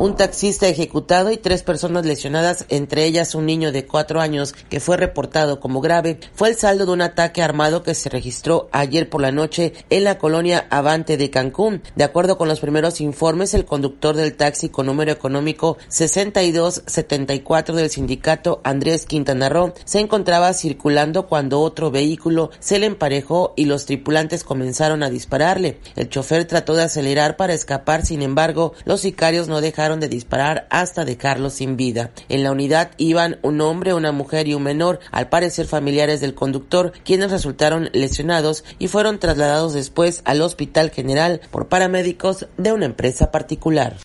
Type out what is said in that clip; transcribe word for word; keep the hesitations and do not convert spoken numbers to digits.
un taxista ejecutado y tres personas lesionadas, entre ellas un niño de cuatro años que fue reportado como grave, fue el saldo de un ataque armado que se registró ayer por la noche en la colonia Avante de Cancún. De acuerdo con los primeros informes, el conductor del taxi con número económico sesenta y dos setenta y cuatro del sindicato Andrés Quintana Roo se encontraba circulando cuando otro vehículo se le emparejó y los tripulantes comenzaron a dispararle. El chofer trató de acelerar para escapar, sin embargo, los sicarios no dejaron de disparar hasta dejarlo sin vida. En la unidad iban un hombre, una mujer y un menor, al parecer familiares del conductor, quienes resultaron lesionados y fueron trasladados después al Hospital General por paramédicos de una empresa particular.